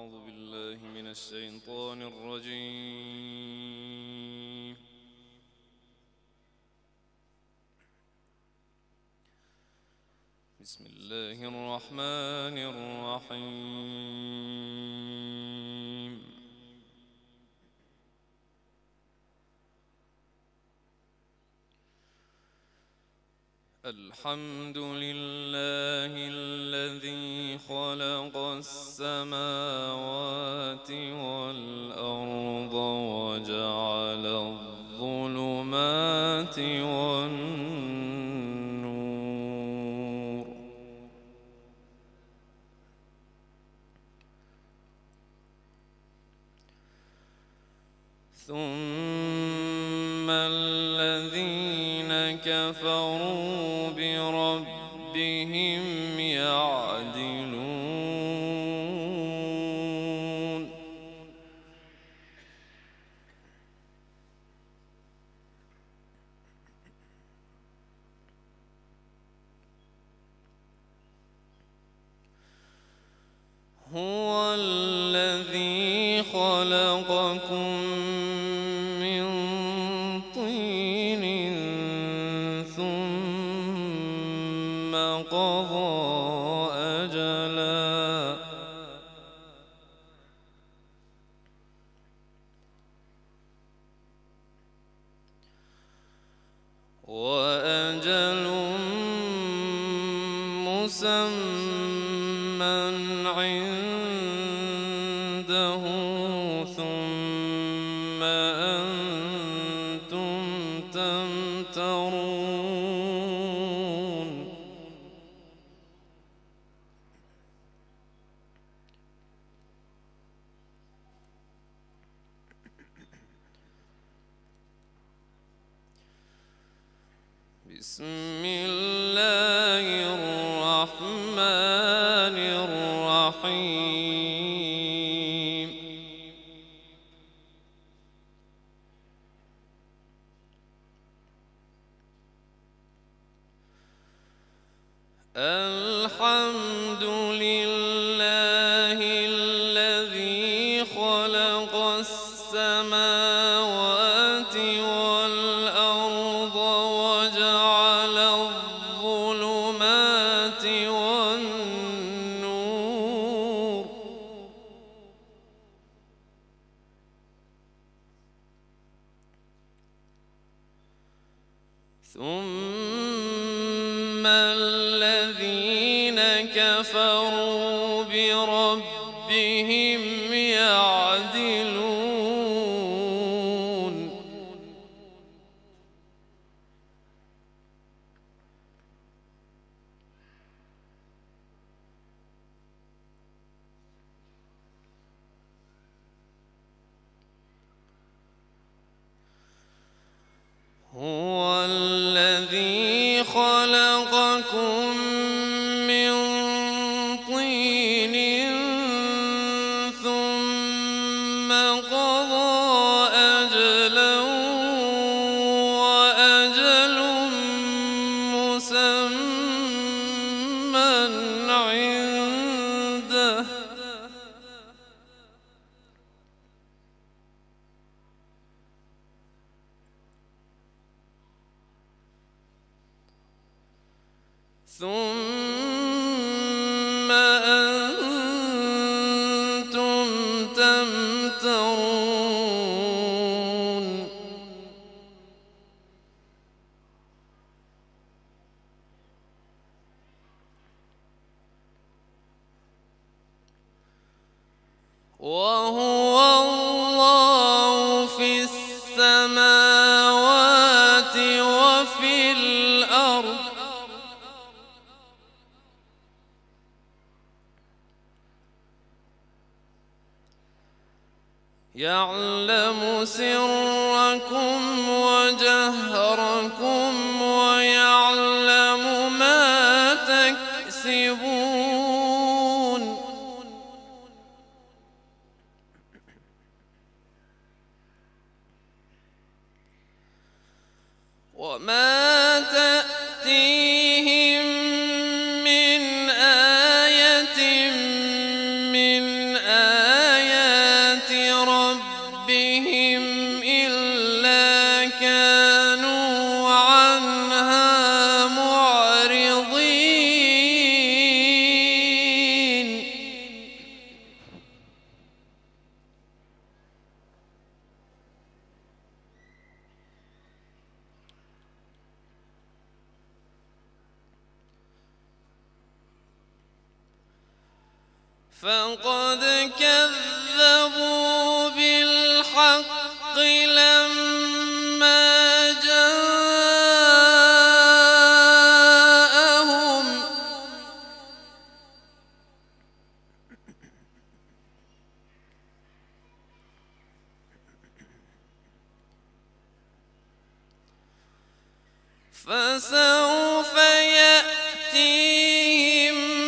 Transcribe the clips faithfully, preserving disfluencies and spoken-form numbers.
أعوذ بالله من الشيطان الرجيم. بسم الله الرحمن الرحيم. الحمد لله الذي خلق السماوات والأرض وجعل الظلمات والنور ثم الذين كفروا بربهم يعدلون هو الذي خلقكم من طين ثم قضى أجلا وأجل مسمى عنده ثم أنتم تمترون بسم الله الرحمن الرحيم. الحمد لله الذي خلق السماوات والأرض وجعل الظلمات والنور ثم الذين كفروا بربهم يعدلون هو الذي خلقكم من طين ثم قضى أجلا وأجل مسمى عنده ثم أنتم تمترون وهو الله في السماوات وفي الأرض يعلم سركم وجهركم ويعلم ما تكسبون وما تأتيهم من آية من آية فقد كذبوا بالحق لما جاءهم فسوف يأتيهم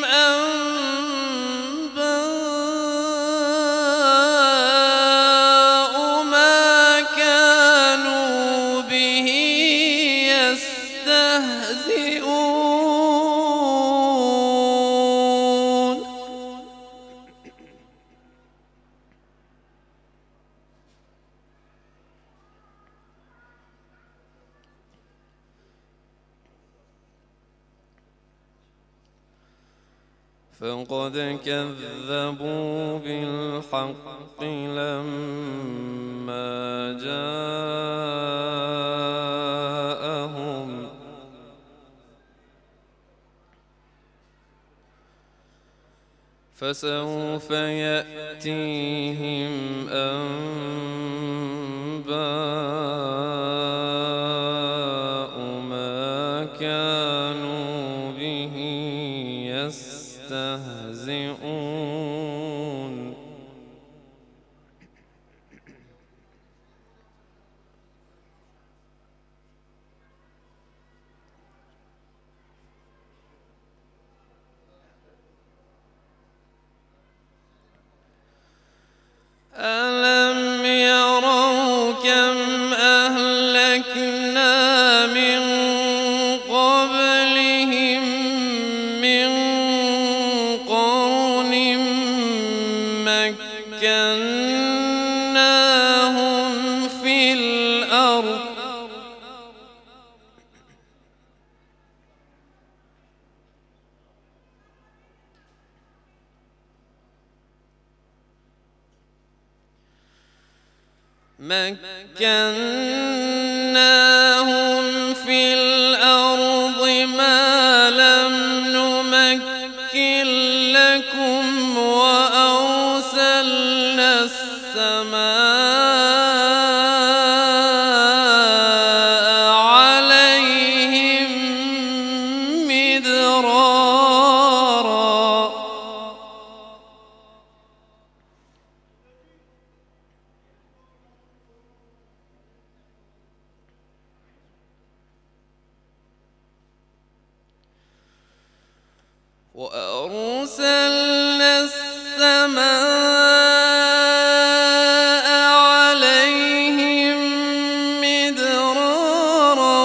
أنباء ما كانوا به يستهزئون فقد كذبوا بالحق لما جاءهم فسوف يأتيهم أنباء ما كانوا به يستهزئون ألم يروا كم أهلكنا من قبلهم من قرن مكناهم في الأرض مكناهم في الأرض ما لم نمكن لكم وأرسلنا السماء عليهم مدرارا وأرسلنا السماء عليهم مدرارا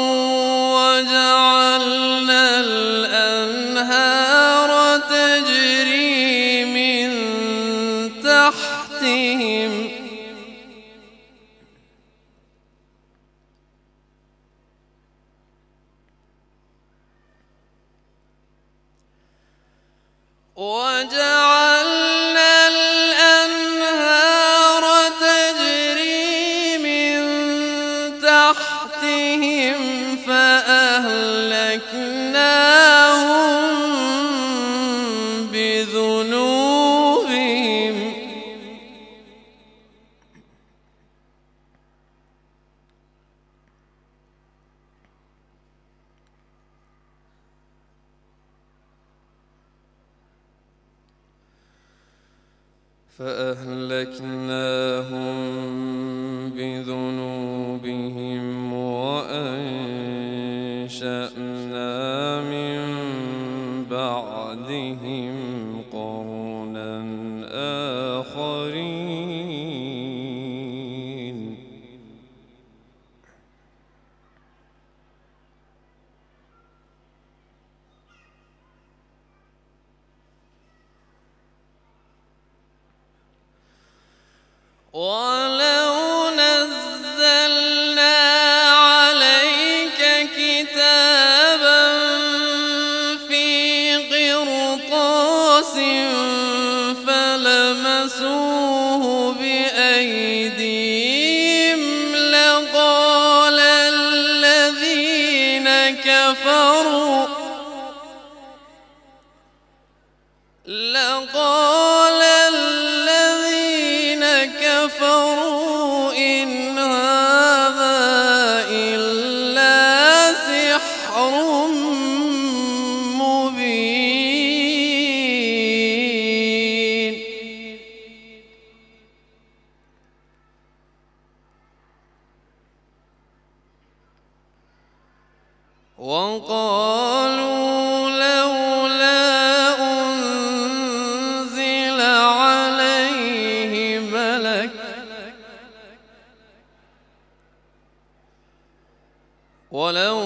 وجعلنا الأنهار تجري من تحتهم وجعلنا الأنهار تجري من تحتهم فأهلكناهم بذنوبهم فأهلكناهم بذنوبهم وأنشأنا من بعدهم قرنا آخرين ولو نزلنا عليك كتابا في قرطاس فلمسوه بأيديهم لقال الذين كفروا لقال وقالوا لولا أنزل عليه ملك ولو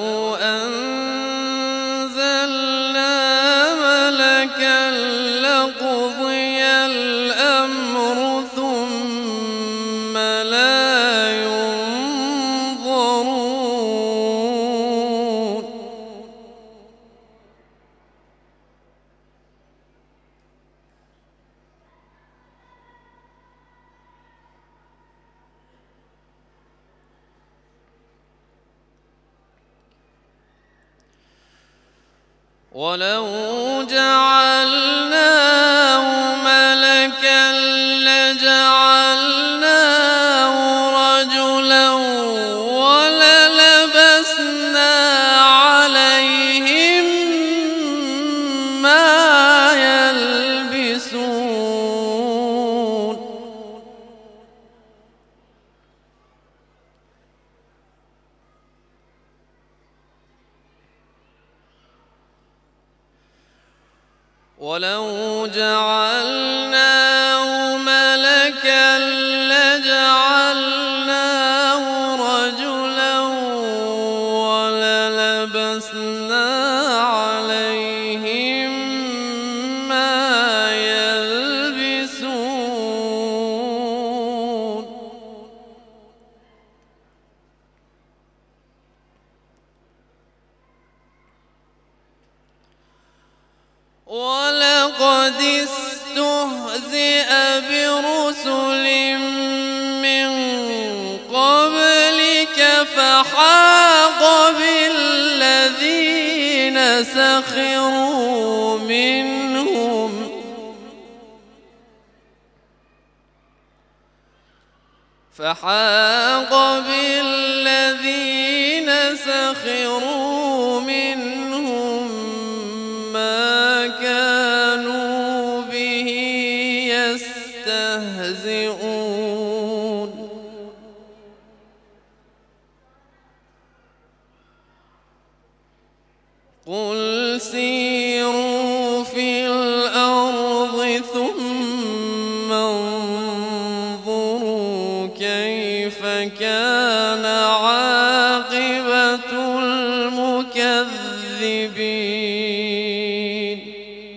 أنزلنا ملكا لقضي الأمر ثم لا ينظرون ولو جعلناه ملكا لجعلناه رجلا وللبسنا عليهم ما يلبسون ولو جعلناه ملكا لجعلناه رجلا وللبسنا عليهم ما يلبسون ولقد استهزئ برسل من قبلك فحاق بالذين سخروا منهم فحاق بالذين سخروا منهم ما كانوا به يستهزئون قل سيروا في الأرض ثم انظروا كيف كان عاقبة المكذبين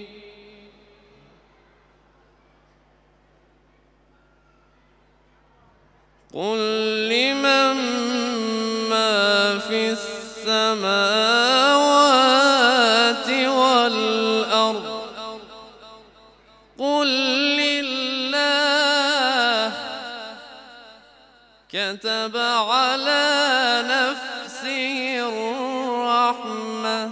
قل لمن ما في السماوات والأرض قل لله كتب على نفسه الرحمة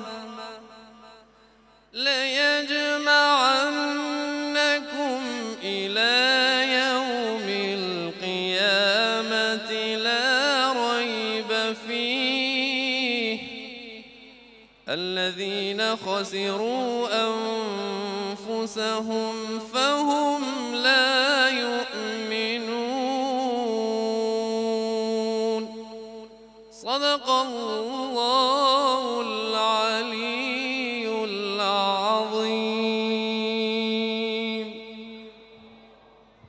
ليجمعنكم إلى يوم القيامة لا ريب فيه الذين خسروا أنفسهم فهم لا يؤمنون صدق الله